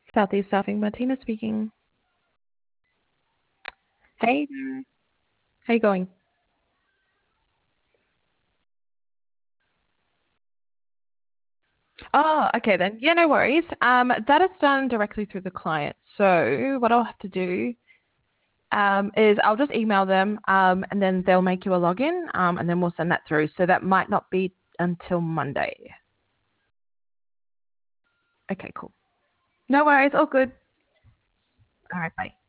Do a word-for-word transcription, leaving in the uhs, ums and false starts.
Southeast Staffing, Martina speaking. Hey there. How you going? Oh, okay then. Yeah, no worries. Um, that is done directly through the client. So what I'll have to do um, is I'll just email them um, and then they'll make you a login um, and then we'll send that through. So that might not be until Monday. Okay, cool. No worries. All good. All right, bye.